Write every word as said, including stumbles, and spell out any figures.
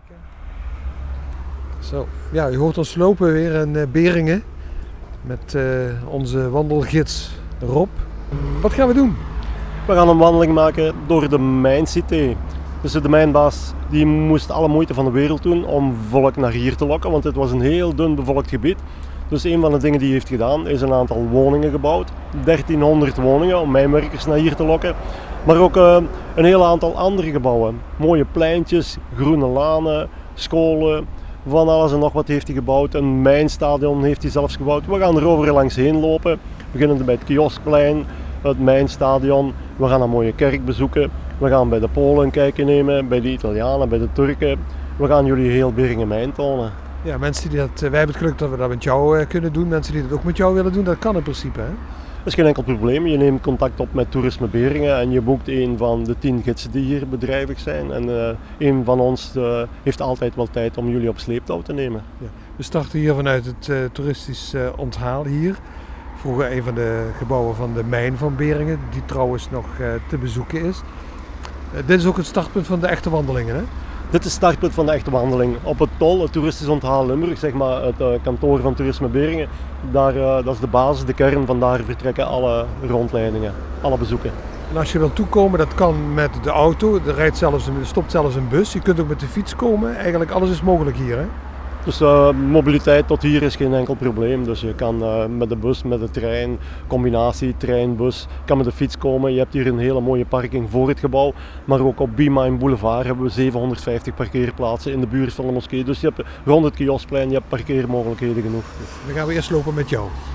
Zo, ja, u hoort ons lopen weer in uh, Beringen met uh, onze wandelgids Rob. Wat gaan we doen? We gaan een wandeling maken door de Mijncité. Dus de mijnbaas die moest alle moeite van de wereld doen om volk naar hier te lokken, want het was een heel dun bevolkt gebied. Dus een van de dingen die hij heeft gedaan is een aantal woningen gebouwd. dertienhonderd woningen om mijnwerkers naar hier te lokken. Maar ook uh, een heel aantal andere gebouwen. Mooie pleintjes, groene lanen, scholen, van alles en nog wat heeft hij gebouwd. Een mijnstadion heeft hij zelfs gebouwd. We gaan er overal langs heen lopen. Beginnende bij het Kioskplein, het mijnstadion. We gaan een mooie kerk bezoeken. We gaan bij de Polen een kijkje nemen, bij de Italianen, bij de Turken. We gaan jullie heel Beringen mijn tonen. Ja, mensen die dat, wij hebben het geluk dat we dat met jou kunnen doen. Mensen die dat ook met jou willen doen, dat kan in principe, hè? Dat is geen enkel probleem. Je neemt contact op met Toerisme Beringen en je boekt een van de tien gidsen die hier bedrijvig zijn. En uh, een van ons uh, heeft altijd wel tijd om jullie op sleeptouw te nemen. Ja. We starten hier vanuit het uh, toeristisch uh, onthaal hier. Vroeger een van de gebouwen van de mijn van Beringen, die trouwens nog uh, te bezoeken is. Uh, dit is ook het startpunt van de echte wandelingen, hè? Dit is het startpunt van de echte wandeling. Op het Tol, het toeristisch onthaal Limburg, zeg maar het uh, kantoor van Toerisme Beringen, daar, uh, dat is de basis, de kern. Vandaar vertrekken alle rondleidingen, alle bezoeken. En als je wilt toekomen, dat kan met de auto, er, rijdt zelfs een, er stopt zelfs een bus. Je kunt ook met de fiets komen, eigenlijk alles is mogelijk hier, hè? Dus uh, mobiliteit tot hier is geen enkel probleem. Dus je kan uh, met de bus, met de trein, combinatie trein-bus, kan met de fiets komen. Je hebt hier een hele mooie parking voor het gebouw. Maar ook op Be Mine Boulevard hebben we zevenhonderdvijftig parkeerplaatsen in de buurt van de moskee. Dus je hebt rond het Kioskplein, je hebt parkeermogelijkheden genoeg. Dan gaan we eerst lopen met jou.